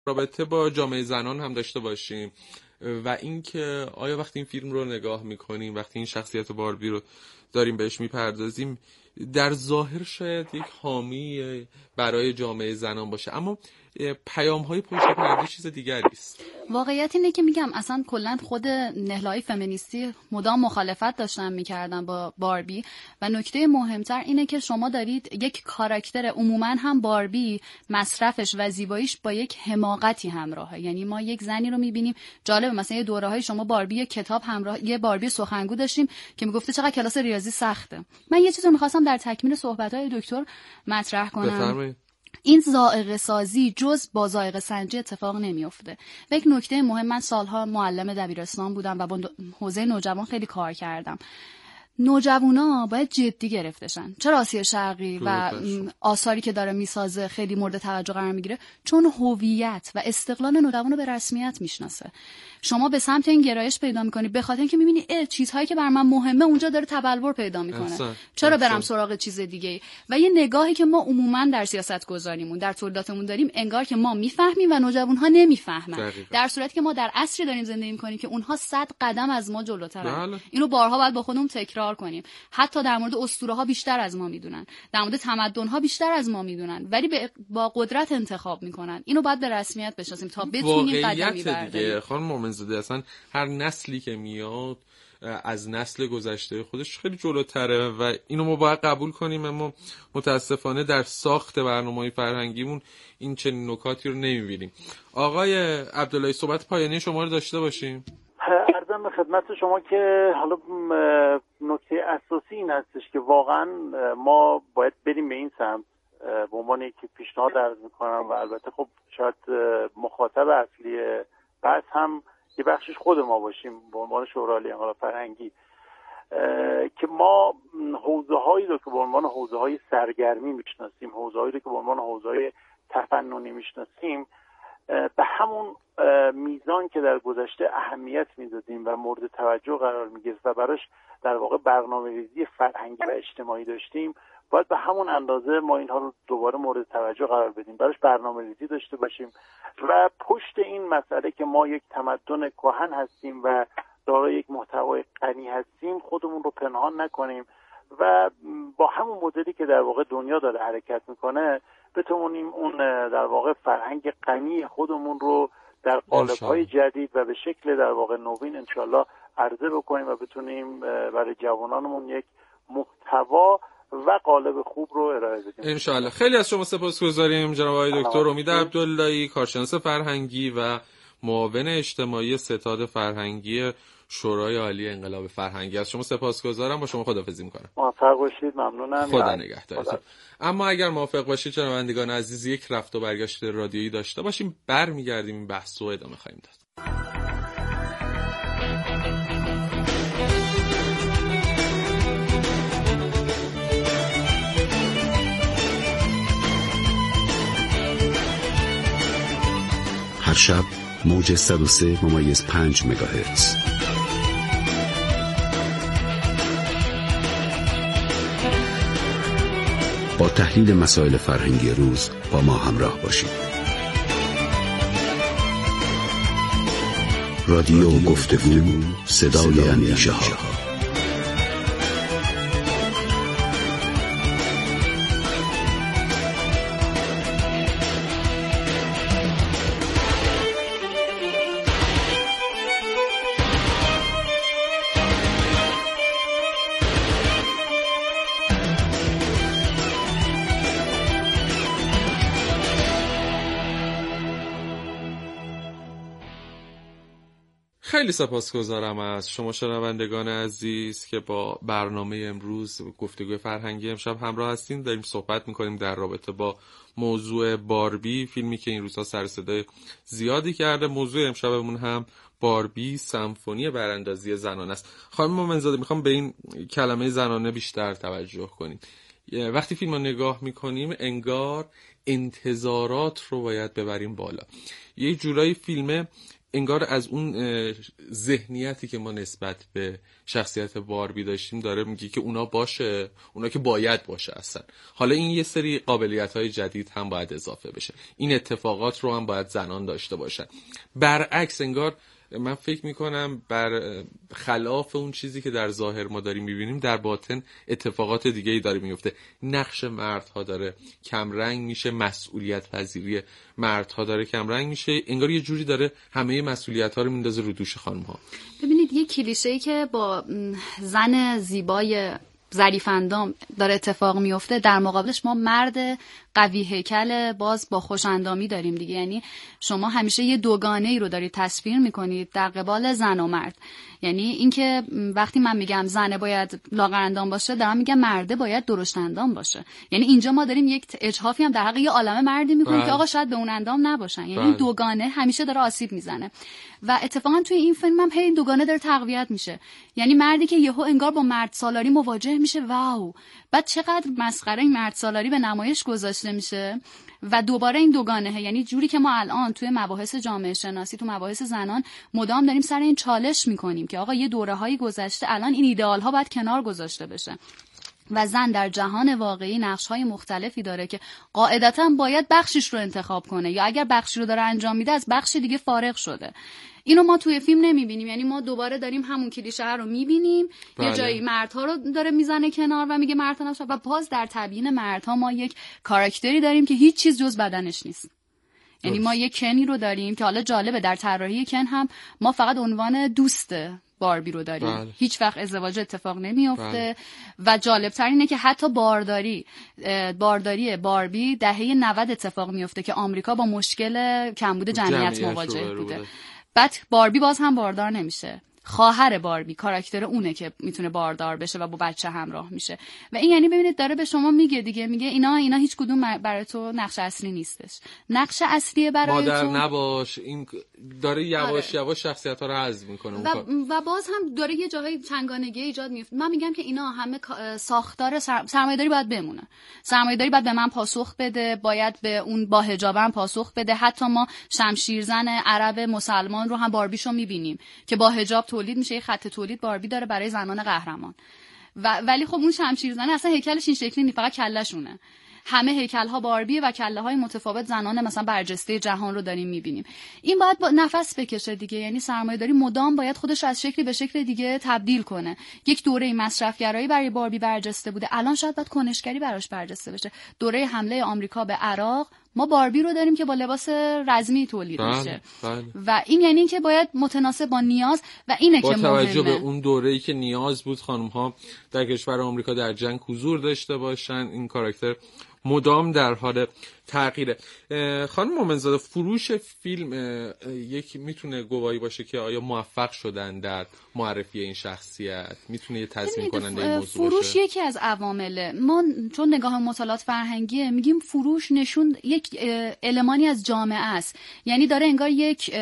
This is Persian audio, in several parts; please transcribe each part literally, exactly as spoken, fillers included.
رابطه با جامعه زنان هم داشته باشیم و اینکه آیا وقتی این فیلم رو نگاه میکنیم، وقتی این شخصیت باربی رو داریم بهش میپردازیم، در ظاهر شاید یک حامی برای جامعه زنان باشه، اما پیام‌های پشت پرده چیز دیگری است. واقعیت اینه که میگم اصلا کلا خود نهله‌های فمینیستی مدام مخالفت داشتن میکردن با باربی و نکته مهمتر اینه که شما دارید یک کاراکتر، عموما هم باربی مصرفش و زیباییش با یک حماقتی همراهه. یعنی ما یک زنی رو میبینیم، جالب مثلا یه دوره‌های شما باربی کتاب همراه، یه باربی سخنگو داشتیم که میگفته چقدر کلاس ریاضی سخته. من یه چیزی رو می‌خواستم در تکمیل صحبت‌های دکتر مطرح کنم. بفرمایید. این ذائقه سازی جز با ذائقه سنجی اتفاق نمیفته. و یک نکته مهم، من سالها معلم دبیرستان بودم و با حوزه نوجوان خیلی کار کردم. نوجوانا باید جدی گرفته شن. چرا آسیا شرقی و آثاری که داره میسازه خیلی مورد توجه قرار میگیره؟ چون هویت و استقلال نوجوانو به رسمیت میشناسه. شما به سمت این گرایش پیدا میکنی به خاطر اینکه میبینی اه چیزهایی که بر من مهمه اونجا داره تبلور پیدا میکنه. احسان. چرا احسان. برم سراغ چیز دیگه؟ و یه نگاهی که ما عموما در سیاست گذاریمون، در تولیداتمون داریم، انگار که ما میفهمیم و نوجوانها نمیفهمن، در صورتی که ما در عصری داریم زندگی میکنیم که اونها صد قدم از ما جلوترن. اینو بارها باید با خودمون تکرار کنیم. حتی در مورد اسطوره ها بیشتر از ما میدونن، در مورد تمدن ها بیشتر از ما میدونن، ولی با قدرت انتخاب میکنن. اینو باید به رسمیت بشناسیم تا بتونیم قدمی برداریم. خانم مومنزاده، اصلا هر نسلی که میاد از نسل گذشته خودش خیلی جلوتره و اینو ما باید قبول کنیم، اما متاسفانه در ساخت برنامه‌های فرهنگیمون این چنین نکاتی رو نمیبینیم. آقای عبداللهی، صحبت پایانی شما رو داشته باشیم. عرضم به خدمت شما که حالا نکته اساسی این هستش که واقعا ما باید بریم به این سمت به عنوان یک پیشنهاد عرض میکنم و البته خب شاید مخاطب اصلی بحث هم یه بخشش خود ما باشیم به عنوان شورای انقلاب فرهنگی، که ما حوزه هایی رو که به عنوان حوزه های سرگرمی میشناسیم، حوزه هایی رو که به عنوان حوزه های تفننی میشناسیم، به همون میزان که در گذشته اهمیت میدادیم و مورد توجه قرار میگرفت و براش در واقع برنامه‌ریزی فرهنگی و اجتماعی داشتیم، باید به همون اندازه ما اینها رو دوباره مورد توجه قرار بدیم، براش برنامه‌ریزی داشته باشیم و پشت این مسئله که ما یک تمدن کهن هستیم و دارای یک محتوای غنی هستیم خودمون رو پنهان نکنیم و با همون مدلی که در واقع دنیا داره حرکت میکنه بتونیم اون در واقع فرهنگ غنی خودمون رو در قالب‌های جدید و به شکل در واقع نوین انشالله عرضه بکنیم و بتونیم برای جوانانمون یک محتوا و قالب خوب رو ارائه بدیم انشالله. خیلی از شما سپاسگزاریم جناب آقای دکتر امید عبداللهی، کارشناس فرهنگی و معاون اجتماعی ستاد فرهنگی شورای عالی انقلاب فرهنگی. از شما سپاسگزارم. با شما خداحافظی می‌کنم. موفق باشید. ممنونم. خدا نگهدارتون. اما اگر موافق باشید شنوندگان عزیز، یک رفت و برگشت رادیویی داشته باشیم، برمیگردیم این بحث رو ادامه خواهیم داد. هر شب موج صد و سه ممیز پنج مگاهرتز. با تحلیل مسائل فرهنگی روز با ما همراه باشید. رادیو گفتگو، صدای اندیشه ها. خیلی سپاسگزارم از شما شنوندگان عزیز که با برنامه امروز گفتگوی فرهنگی امشب همراه هستین. داریم صحبت میکنیم در رابطه با موضوع باربی، فیلمی که این روزها سر صدای زیادی کرده. موضوع امشبمون هم باربی، سمفونی براندازی زنانه است. خانم مومنزاده، میخوام به این کلمه زنانه بیشتر توجه کنیم. وقتی فیلم رو نگاه میکنیم انگار انتظارات رو باید ببریم بالا. یه جورایی فیلم انگار از اون ذهنیتی که ما نسبت به شخصیت باربی داشتیم داره میگه که اونا باشه، اونا که باید باشه اصلا. حالا این یه سری قابلیت‌های جدید هم باید اضافه بشه، این اتفاقات رو هم باید زنان داشته باشن. برعکس انگار من فکر میکنم بر خلاف اون چیزی که در ظاهر ما داریم میبینیم، در باطن اتفاقات دیگه‌ای داره میفته. نقش مردها داره کم رنگ میشه، مسئولیت پذیری مردها داره کم رنگ میشه، انگار یه جوری داره همه مسئولیت‌ها رو میندازه رو دوش خانم‌ها. ببینید یه کلیشه‌ای که با زن زیبای ظریف اندام داره اتفاق میفته، در مقابلش ما مرد قوی هیکل باز با خوش اندامی داریم دیگه. یعنی شما همیشه یه دوگانه ای رو دارید تصویر میکنید در قبال زن و مرد. یعنی اینکه وقتی من میگم زنه باید لاغر اندام باشه، دارم میگم مرده باید درشت اندام باشه. یعنی اینجا ما داریم یک اجحافی هم در حق یه عالمه مردی میکنیم که آقا شاید به اون اندام نباشن. یعنی این دوگانه همیشه داره آسیب میزنه و اتفاقا توی این فیلم هم هی این دوگانه داره تقویت میشه. یعنی مردی که یهو انگار با مرد سالاری مواجه میشه، واو، بعد چقدر مسخره این مرد سالاری به نمایش گذاشته میشه و دوباره این دوگانه، یعنی جوری که ما الان توی مباحث جامعه شناسی، تو مباحث زنان مدام داریم سر این چالش میکنیم که آقا یه دوره‌هایی گذشته، الان این ایدئال‌ها باید کنار گذاشته بشه و زن در جهان واقعی نقش‌های مختلفی داره که قاعدتاً باید بخشش رو انتخاب کنه، یا اگر بخشی رو داره انجام میده از بخش دیگه فارغ شده. اینو ما توی فیلم نمیبینیم. یعنی ما دوباره داریم همون کلیشه رو میبینیم، بله. یه جایی مردها رو داره میزنه کنار و میگه مردها نباشه و باز در تبیین مردها ما یک کاراکتری داریم که هیچ چیز جز بدنش نیست. یعنی ما یک کنی رو داریم که حالا جالبه در طراحی کن هم ما فقط عنوان دوست باربی رو داریم، بله. هیچ وقت ازدواج اتفاق نمیافته، بله. و جالب تر اینه که حتی بارداری بارداری باربی دهه نود اتفاق میفته که آمریکا با مشکل کمبود جمعیت مواجه بوده. بعد باربی باز هم باردار نمیشه. خواهر باربی کاراکتر اونه که میتونه باردار بشه و با بچه همراه میشه و این یعنی ببینید داره به شما میگه دیگه، میگه اینا اینا هیچ کدوم برای تو نقش اصلی نیستش. نقش اصلی برای مادر تو نباش. این داره یواش آره. یواش شخصیت‌ها رو حذف میکنه و, و باز هم داره یه جاهای چنگانگی ایجاد میفته. من میگم که اینا همه ساختار سر... سرمایه‌داری باید بمونه. سرمایه‌داری باید به من پاسخ بده، باید به اون با حجابم پاسخ بده. حتی ما شمشیرزن عرب مسلمان رو هم باربیشو میبینیم که با حجاب تولید میشه، یه خط تولید باربی داره برای زنان قهرمان و ولی خب اون شمشیرزنه اصلا هیکلش این شکلی نیست، فقط کله‌شونه. همه هیکل‌ها باربیه و کله‌های متفاوت زنان مثلا برجسته جهان رو داریم می‌بینیم. این باید با نفس بکشه دیگه. یعنی سرمایه‌داری مدام باید خودش از شکلی به شکل دیگه تبدیل کنه. یک دوره مصرفگرایی برای باربی برجسته بوده، الان شاید باید کنشگری براش برجسته بشه. دوره حمله آمریکا به عراق ما باربی رو داریم که با لباس رزمی تولید میشه و این یعنی که باید متناسب با نیاز و اینه که مهمه. با توجه به اون دوره‌ای که نیاز بود خانم‌ها در کشور آمریکا در جنگ حضور داشته باشن، این کاراکتر مدام در حال تغییره. خانم مومنزاده، فروش فیلم یک میتونه گواهی باشه که آیا موفق شدن در معرفی این شخصیت؟ میتونه یه تضمین کننده این موضوع فروش باشه؟ یکی از عوامله. ما چون نگاه مطالعات فرهنگیه میگیم فروش نشون یک المانی از جامعه است. یعنی داره انگار یک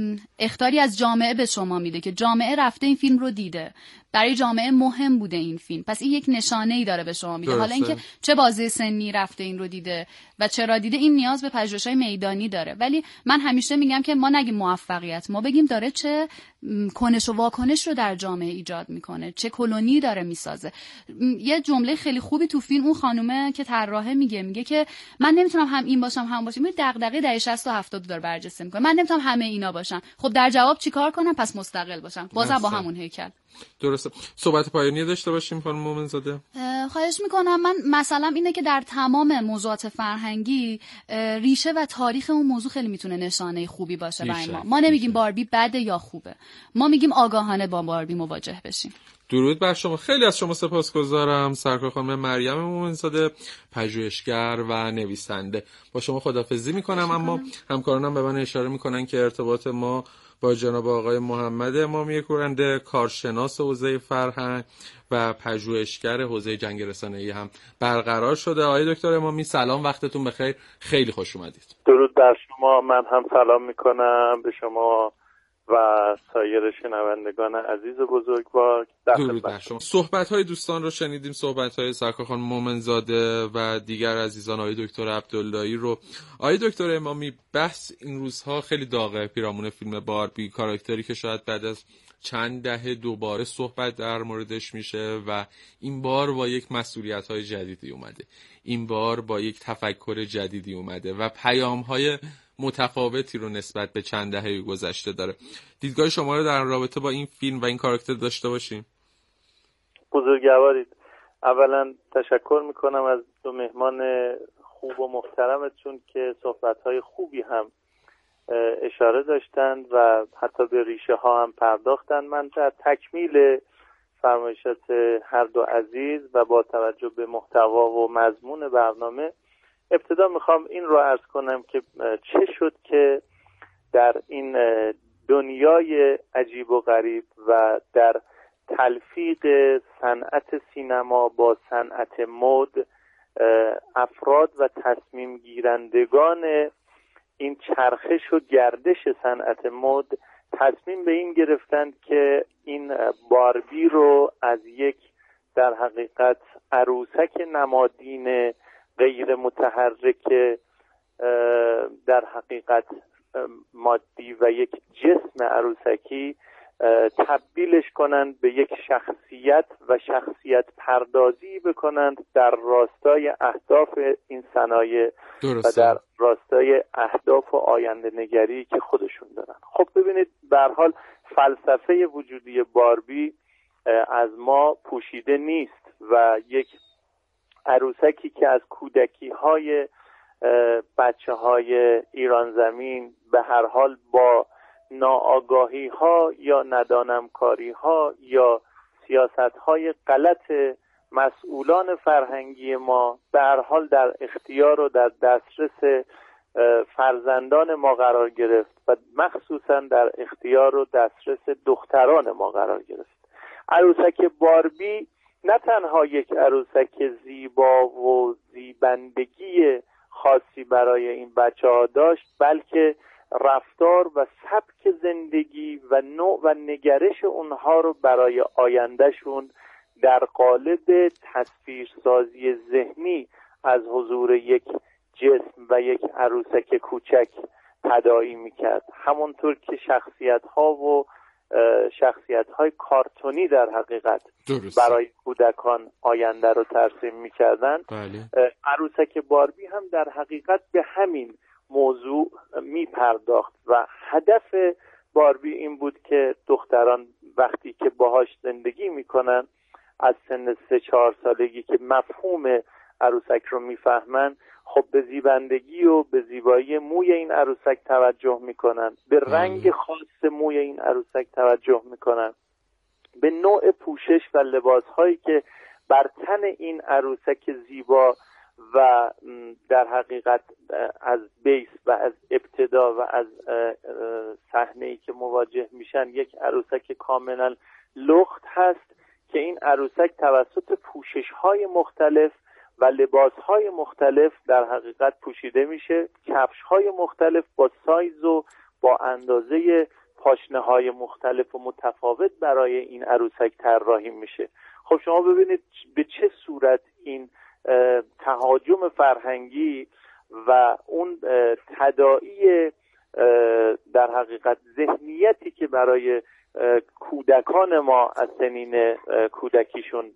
اخطاری از جامعه به شما میده که جامعه رفته این فیلم رو دیده، برای جامعه مهم بوده این فیلم، پس این یک نشانه‌ای داره به شما میده. حالا اینکه چه بازه سنی رفته این رو دیده و چرا دیده، این نیاز به پژوهش‌های میدانی داره. ولی من همیشه میگم که ما نگیم موفقیت، ما بگیم داره چه کنش و واکنش رو در جامعه ایجاد میکنه، چه کلونی داره میسازه. یه جمله خیلی خوبی تو فیلم اون خانومه که طراحه میگه میگه که من نمیتونم هم این باشم هم باشم. این دغدغه دهه شصت و هفتاد داره برجسته میکنه. من نمیتونم همه اینا باشم. خب در جواب چیکار کنم؟ پس مستقل باشم، بازم با همون هیکل. درسته. صحبت پایانی داشته باشیم خانم مومنزاده. خواهش میکنم. من مثلا اینه که در تمام موضوعات فرهنگی ریشه و تاریخ اون موضوع خیلی میتونه نشانه خوبی باشه برای ما. ما نمیگیم باربی بده یا خوبه، ما میگیم آگاهانه با باربی مواجه بشیم. درود بر شما. خیلی از شما سپاسگزارم سرکار خانم مریم مومنزاده، پژوهشگر و نویسنده. با شما خداحافظی میکنم، اما همکارانم به من اشاره میکنن که ارتباط ما با جناب آقای محمد امامی کورنده، کارشناس حوزه فرهنگ و پژوهشگر حوزه جنگ رسانه‌ای هم برقرار شده. آقای دکتر امامی سلام، وقتتون بخیر، خیلی خوش اومدید. درود بر شما. من هم سلام میکنم به شما و سایر شنوندگان عزیز بزرگوار. درود بر شما. صحبت‌های دوستان رو شنیدیم، صحبت‌های سرکار خانم مومنزاده و دیگر عزیزان، آقای دکتر عبداللهی رو. آقای دکتر امامی، بحث این روزها خیلی داغه پیرامون فیلم باربی، کاراکتری که شاید بعد از چند دهه دوباره صحبت در موردش میشه و این بار با یک مسئولیت‌های جدیدی اومده، این بار با یک تفکر جدیدی اومده و پیام‌های متفاوتی رو نسبت به چند دهه گذشته داره. دیدگاه شما رو در رابطه با این فیلم و این کاراکتر داشته باشیم. بزرگوارید. اولا تشکر میکنم از دو مهمان خوب و محترمتون که صحبت‌های خوبی هم اشاره داشتند و حتی به ریشه ها هم پرداختند. من در تکمیل فرمایشات هر دو عزیز و با توجه به محتوا و مضمون برنامه ابتدا میخوام این رو عرض کنم که چه شد که در این دنیای عجیب و غریب و در تلفیق صنعت سینما با صنعت مد افراد و تصمیم گیرندگان این چرخش و گردش صنعت مد تصمیم به این گرفتند که این باربی رو از یک در حقیقت عروسک نمادین غیر متحرک در حقیقت مادی و یک جسم عروسکی تبدیلش کنند به یک شخصیت و شخصیت پردازی بکنند در راستای اهداف این صنایع و در راستای اهداف و آینده نگری که خودشون دارن. خب ببینید به هر حال فلسفه وجودی باربی از ما پوشیده نیست و یک عروسکی که از کودکی های بچه های ایران زمین به هر حال با ناآگاهی ها یا ندانمکاری ها یا سیاست های غلط مسئولان فرهنگی ما به هر حال در اختیار و در دسترس فرزندان ما قرار گرفت و مخصوصا در اختیار و دسترس دختران ما قرار گرفت. عروسک باربی نه تنها یک عروسک زیبا و زیبندگی خاصی برای این بچه ها داشت، بلکه رفتار و سبک زندگی و نوع و نگرش اونها رو برای آیندهشون در قالب تصویرسازی ذهنی از حضور یک جسم و یک عروسک کوچک تداعی میکرد. همونطور که شخصیت ها و شخصیت های کارتونی در حقیقت درست برای کودکان آینده رو ترسیم میکردن، بله. عروسک باربی هم در حقیقت به همین موضوع میپرداخت و هدف باربی این بود که دختران وقتی که باهاش زندگی میکنن از سن سه چهار سالگی که مفهوم عروسک رو میفهمن، خب به زیبندگی و به زیبایی موی این عروسک توجه میکنن، به رنگ خاص موی این عروسک توجه میکنن، به نوع پوشش و لباسهایی که بر تن این عروسک زیبا و در حقیقت از بیس و از ابتدا و از صحنه‌ای که مواجه میشن یک عروسک کاملا لخت هست که این عروسک توسط پوشش‌های مختلف و لباس‌های مختلف در حقیقت پوشیده میشه. کفش‌های مختلف با سایز و با اندازه پاشنه‌های مختلف و متفاوت برای این عروسک طراحی میشه. خب شما ببینید به چه صورت این تهاجم فرهنگی و اون تداعی در حقیقت ذهنیتی که برای کودکان ما از سنین کودکیشون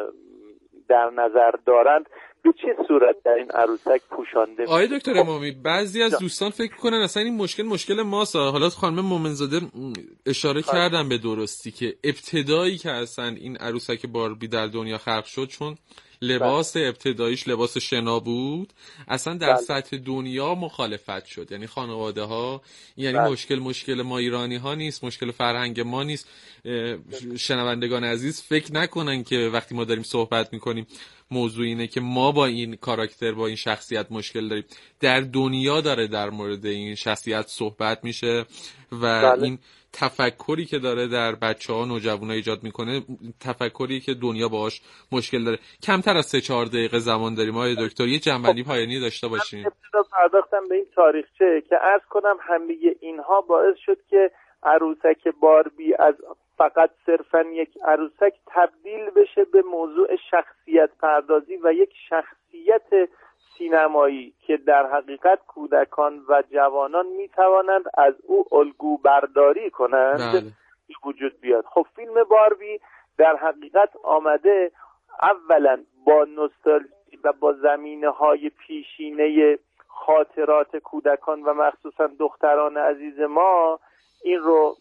در نظر دارند به چه صورت در این عروسک پوشانده. آقای دکتر امامی، بعضی از دوستان فکر کنن اصلا این مشکل مشکل ماست. حالا خانم مومنزاده اشاره خواهد. کردن به درستی که ابتدایی که اصلا این عروسک باربی در دنیا خلق شد چون لباس بله. ابتداییش لباس شنا بود، اصلا در بله. سطح دنیا مخالفت شد. یعنی خانواده ها، یعنی بله. مشکل مشکل ما ایرانی ها نیست، مشکل فرهنگ ما نیست. شنوندگان عزیز فکر نکنن که وقتی ما داریم صحبت میکنیم موضوع اینه که ما با این کاراکتر با این شخصیت مشکل داریم. در دنیا داره در مورد این شخصیت صحبت میشه و بله. این تفکری که داره در بچه‌ها نوجوان‌ها ایجاد میکنه تفکری که دنیا باهاش مشکل داره. کمتر از سه چهار دقیقه زمان داریم آقای دکتر، یه جنبندی پایانی داشته باشین. ابتدا پرداختم به این تاریخچه که عرض کنم همه اینها باعث شد که عروسک باربی از فقط صرفا یک عروسک تبدیل بشه به موضوع شخصیت پردازی و یک شخصیت سینمایی که در حقیقت کودکان و جوانان می توانند از او الگو برداری کنند بله. وجود بیاد. خب فیلم باربی در حقیقت آمده اولا با نوستالژی و با زمینه‌های پیشینه خاطرات کودکان و مخصوصا دختران عزیز ما این رو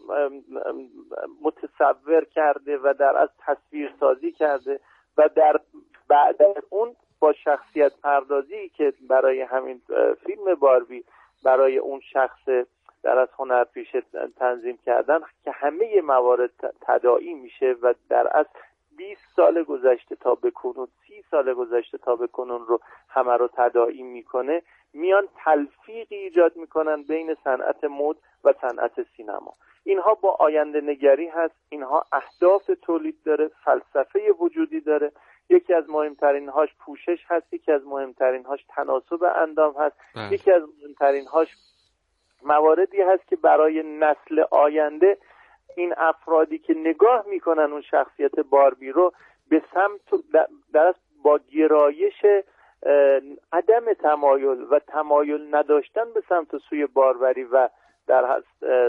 متصور کرده و در از تصویر سازی کرده و در بعد از اون با شخصیت پردازی که برای همین فیلم باربی برای اون شخص در از هنرپیشه تنظیم کردن که همه موارد تداعی میشه و در از بیست سال گذشته تا به کنون سی سال گذشته تا به کنون رو همه رو تداعی میکنه، میان تلفیقی ایجاد میکنن بین صنعت مد و صنعت سینما. اینها با آینده نگری هست، اینها اهداف تولید داره، فلسفه وجودی داره. یکی از مهمترین هاش پوشش هست، یکی از مهمترین هاش تناسب اندام هست، بله. یکی از مهمترین هاش مواردی هست که برای نسل آینده این افرادی که نگاه میکنن اون شخصیت باربی رو به سمت در با گرایش عدم تمایل و تمایل نداشتن به سمت سوی باربری و در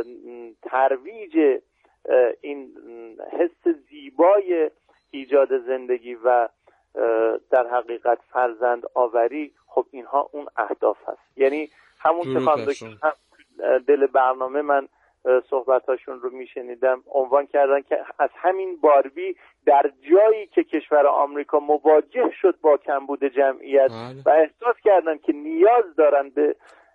ترویج این حس زیبای ایجاد زندگی و در حقیقت فرزند آوری، خب اینها اون اهداف هست. یعنی همون که خانم دکتر هم دل برنامه من صحبتاشون رو میشنیدم عنوان کردن که از همین باربی در جایی که کشور آمریکا مواجه شد با کمبود جمعیت بله. و احساس کردن که نیاز دارن به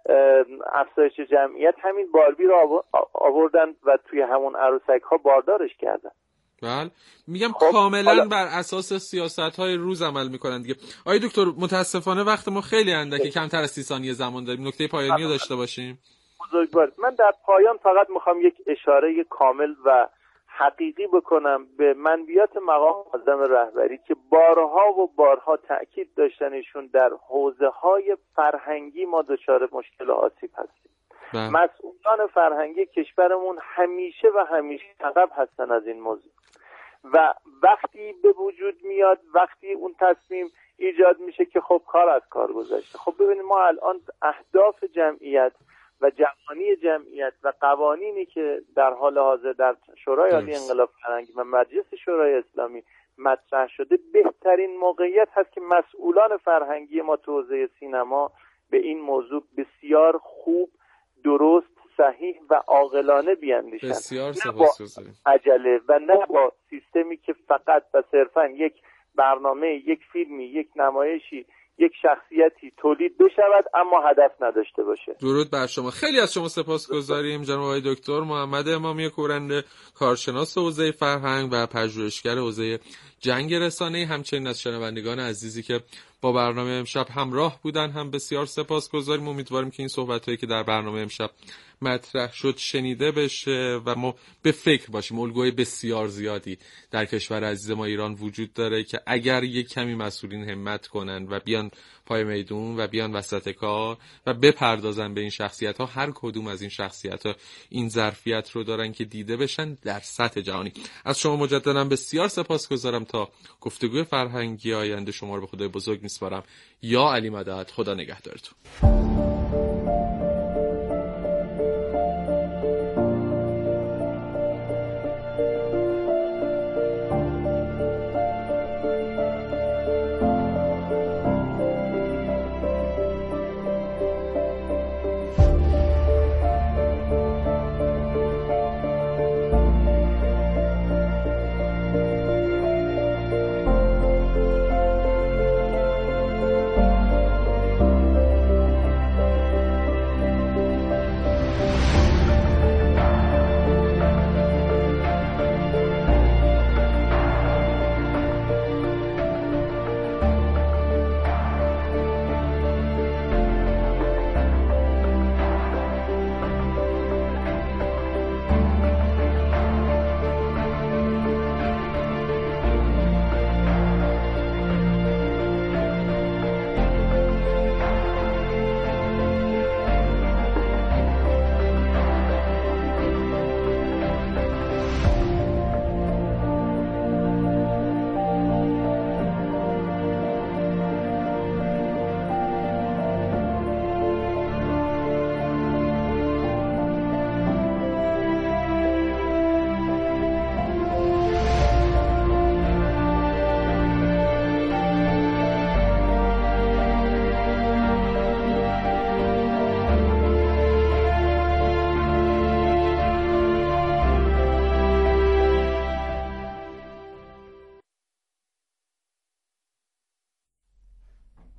افزایش جمعیت، همین باربی رو آوردن و توی همون عروسک ها باردارش کردن. بله میگم خب کاملا حالا... بر اساس سیاست‌های روز عمل میکنن دیگه. آقای دکتر متاسفانه وقت ما خیلی اندکه، کمتر از سی ثانیه زمان داریم. نکته پایانی رو داشته باشیم. بزرگوار، من در پایان فقط میخوام یک اشاره کامل و حقیقی بکنم به منویات مقام معظم رهبری که بارها و بارها تأکید داشتنشون در حوزه‌های فرهنگی ما دچار مشکل و آسیب هستیم. بله. مسئولان فرهنگی کشورمون همیشه و همیشه عقب هستن از این موضوع و وقتی به وجود میاد، وقتی اون تصمیم ایجاد میشه که خب کار از کار گذشته. خب ببینید ما الان اهداف جمعیت و جهانی جمعیت و قوانینی که در حال حاضر در شورای عالی انقلاب فرهنگی و مجلس شورای اسلامی مطرح شده، بهترین موقعیت هست که مسئولان فرهنگی ما تو حوزه سینما به این موضوع بسیار خوب، درست، صحیح و عاقلانه بیاندیشن. بسیار سپاسگزارم. عجله و نه با سیستمی که فقط و صرفا یک برنامه، یک فیلمی، یک نمایشی، یک شخصیتی تولید بشود اما هدف نداشته باشه. درود بر شما. خیلی از شما سپاسگزاریم جناب آقای دکتر محمد امامی کورنده، کارشناس حوزه فرهنگ و پژوهشگر حوزه جنگ رسانه‌ای، همچنین از شنوندگان عزیزی که با برنامه امشب همراه بودن هم بسیار سپاسگزاریم. امیدواریم که این صحبتایی که در برنامه امشب مطرح شد شنیده بشه و ما به فکر باشیم. الگوی بسیار زیادی در کشور عزیز ما ایران وجود داره که اگر یک کمی مسئولین همت کنن و بیان پای میدون و بیان وسط کار و بپردازن به این شخصیت ها، هر کدوم از این شخصیت ها این ظرفیت رو دارن که دیده بشن در سطح جهانی. از شما مجددا بسیار سپاسگزارم. تا گفتگوی فرهنگی آینده شما رو به خدای بزرگ میسپارم. یا علی مدد. خدا نگهدارتون.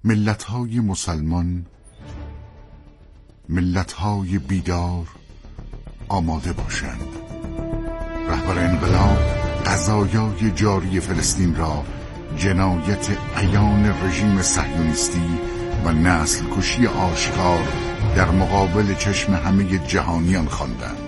ملت‌های مسلمان، ملت‌های بیدار آماده باشند. رهبر انقلاب قضایای جاری فلسطین را جنایت عیان رژیم صهیونیستی و نسل کشی آشکار در مقابل چشم همه جهانیان خواندند.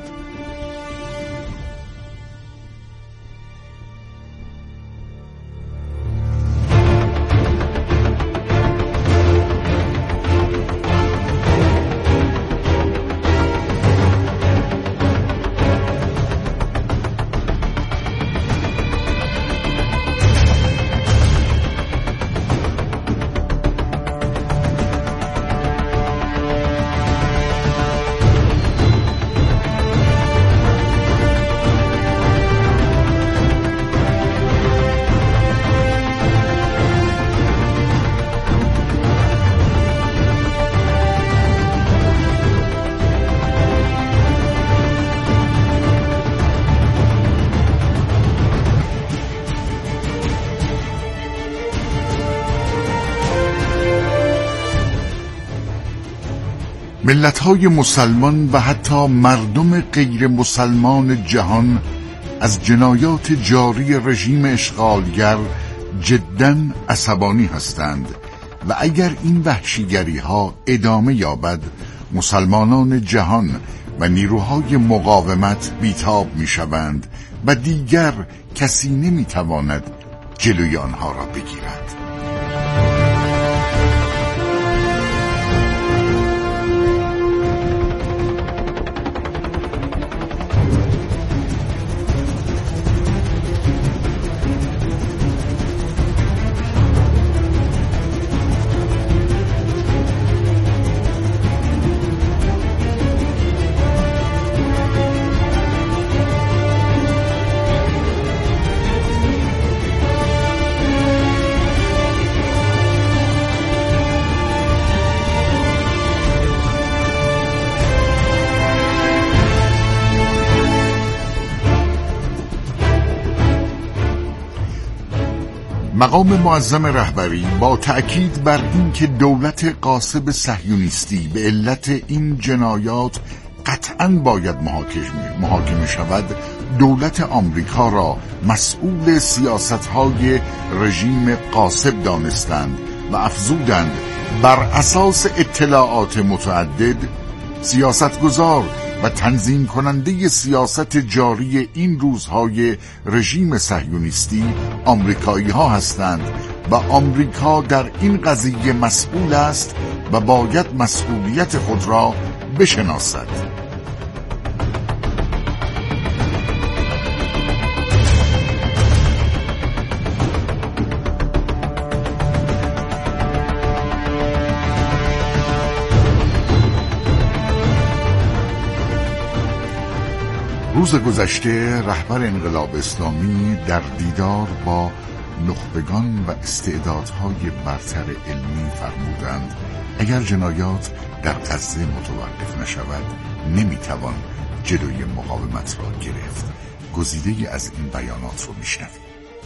ملت‌های مسلمان و حتی مردم غیر مسلمان جهان از جنایات جاری رژیم اشغالگر جداً عصبانی هستند و اگر این وحشیگری‌ها ادامه یابد، مسلمانان جهان و نیروهای مقاومت بیتاب می‌شوند و دیگر کسی نمی‌تواند جلوی آنها را بگیرد. مقام معظم رهبری با تأکید بر این که دولت غاصب صهیونیستی به علت این جنایات قطعاً باید محاکمه شود، دولت آمریکا را مسئول سیاست‌های رژیم غاصب دانستند و افزودند بر اساس اطلاعات متعدد سیاستگزار و تنظیم کننده سیاست جاری این روزهای رژیم صهیونیستی آمریکایی ها هستند و آمریکا در این قضیه مسئول است و باید مسئولیت خود را بشناسد. روز گذشته رهبر انقلاب اسلامی در دیدار با نخبگان و استعدادهای برتر علمی فرمودند اگر جنایات در غزه متوقف نشود نمیتوان جلوی مقاومت را گرفت. گزیده از این بیانات رو میشنویم.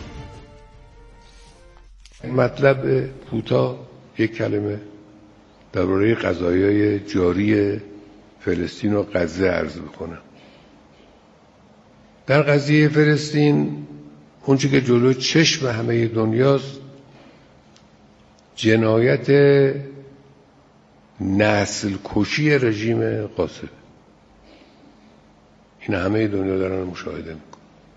مطلب کوتاه یک کلمه درباره قضایای جاری فلسطین و غزه عرض میکنم. در قضیه فلسطین اونچه که جلو چشم همه دنیاست جنایت نسل کشی رژیم غاصب. این همه دنیا دارن مشاهده میکنن.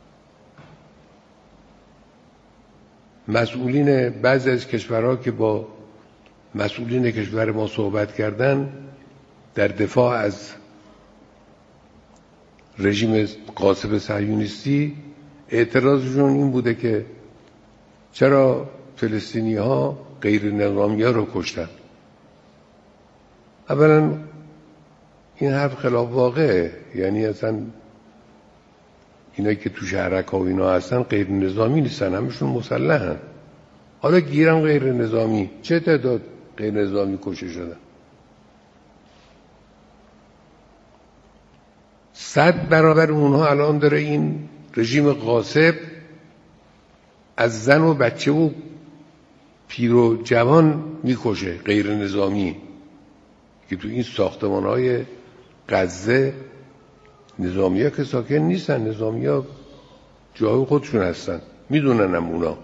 مسئولین بعضی از کشورها که با مسئولین کشور ما صحبت کردن در دفاع از رژیم غاصب صهیونیستی اعتراضشون این بوده که چرا فلسطینی ها غیر نظامی ها رو کشتن. اولا این حرف خلاف واقعه، یعنی اصلا اینایی که تو شهرک ها و اینا هستن غیر نظامی نیستن، همشون مسلحن. حالا گیرم غیر نظامی، چه تعداد غیر نظامی کشته شدن؟ صد برابر اونها الان داره این رژیم غاصب از زن و بچه و پیر و جوان میکشه، غیر نظامی که تو این ساختمان‌های غزه نظامی ها که ساکن نیستن، نظامی ها جای خودشون هستن، میدونن هم اونا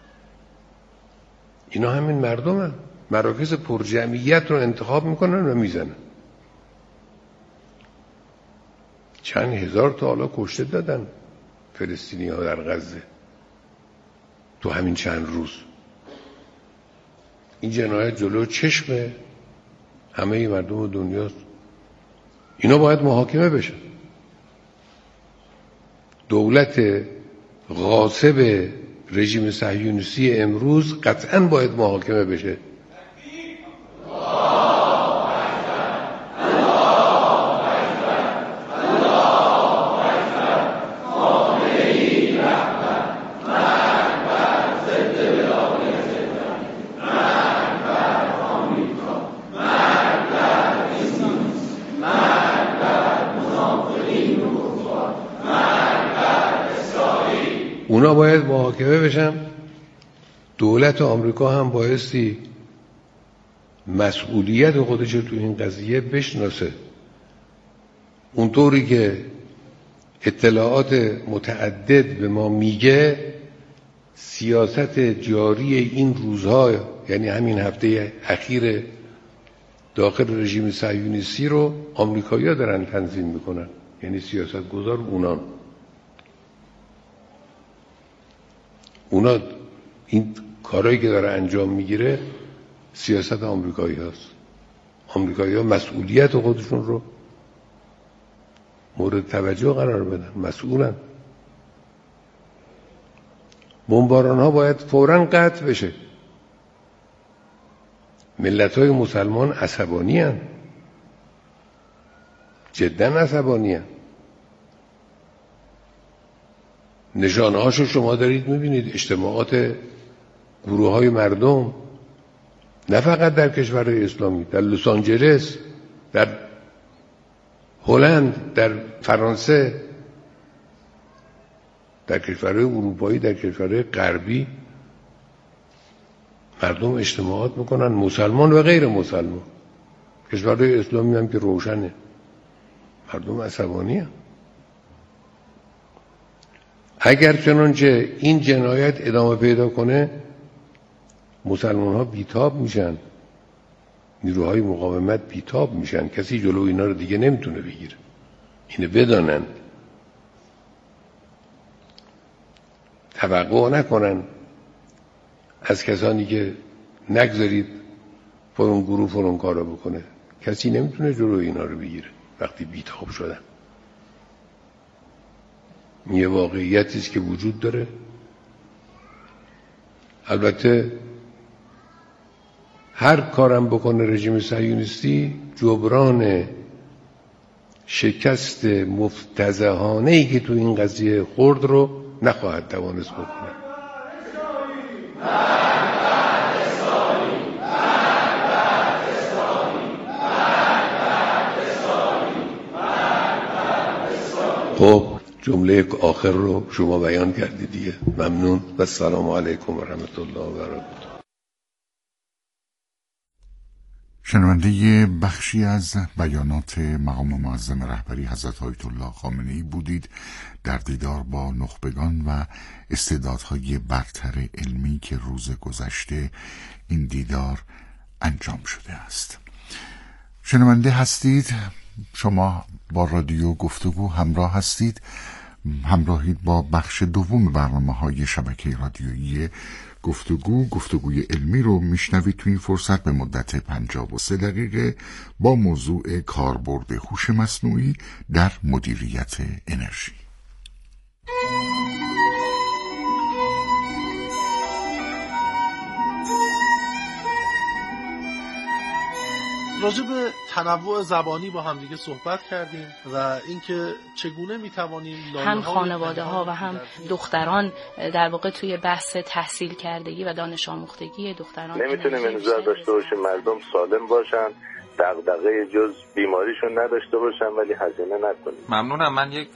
اینا همین مردم هم مراکز پرجمعیت رو انتخاب میکنن و میزنن. چند هزار تا حالا کشته دادن فلسطینی ها در غزه تو همین چند روز. این جنایت جلو چشم همه مردم دنیاست. اینا باید محاکمه بشن. دولت غاصب رژیم صهیونیستی امروز قطعاً باید محاکمه بشه. اونا باید محاکمه بشن. دولت آمریکا هم بایستی مسئولیت خودش رو تو این قضیه بشناسه. اونطوری که اطلاعات متعدد به ما میگه، سیاست جاری این روزها، یعنی همین هفته اخیر داخل رژیم صهیونیستی رو آمریکایی‌ها دارن تنظیم میکنن، یعنی سیاست گذار اونان. اونا این کارهایی که داره انجام میگیره سیاست آمریکایی هست. آمریکایی ها مسئولیت خودشون رو مورد توجه قرار بدن، مسئولن. بمباران ها باید فوراً قطع بشه. ملت های مسلمان عصبانی هن. جداً عصبانی هن. نشانه هاشو شما دارید میبینید، اجتماعات گروه های مردم، نه فقط در کشورهای اسلامی، در لس آنجلس، در هلند، در فرانسه، در کشورهای اروپایی، در کشورهای غربی مردم اجتماعات میکنن، مسلمان و غیر مسلمان. کشورهای اسلامی هم که روشنه، مردم عصبانی هم. اگر چنانچه این جنایت ادامه پیدا کنه، مسلمان ها بیتاب میشن، نیروهای مقاومت بیتاب میشن، کسی جلو اینا رو دیگه نمیتونه بگیره. اینو بدانن، توقع نکنن از کسانی که نگذارید فلان گروه فلان کارو بکنه. کسی نمیتونه جلو اینا رو بگیره وقتی بیتاب شدن. یه واقعیتی است که وجود داره. البته هر کارم بکنه رژیم صهیونیستی، جبران شکست مفتضحانه‌ای که تو این قضیه خورد رو نخواهد توانست بکنه. خب جمله آخر رو شما بیان کردید دیگه. ممنون و السلام علیکم و رحمت الله و برکاته. شنونده بخشی از بیانات مقام معظم رهبری حضرت آیت الله خامنه‌ای بودید در دیدار با نخبگان و استعدادهای برتر علمی که روز گذشته این دیدار انجام شده است. شنونده هستید، شما با رادیو گفتگو همراه هستید. همراهید با بخش دوم برنامه‌های شبکه رادیویی گفتگو. گفتگوی علمی رو میشنوید تو این فرصت به مدت پنجاه و سه دقیقه با موضوع کاربرد هوش مصنوعی در مدیریت انرژی. راجع به تنوع زبانی با همدیگه صحبت کردیم و اینکه چگونه میتوانیم هم خانواده ها و هم دختران در واقع توی بحث تحصیل کردگی و دانش آموختگی دختران نمیتونیم انتظار داشته باشیم مردم سالم باشن، دغدغه جز بیماریشون نداشته باشن ولی هزینه نکنیم. ممنونم. من یک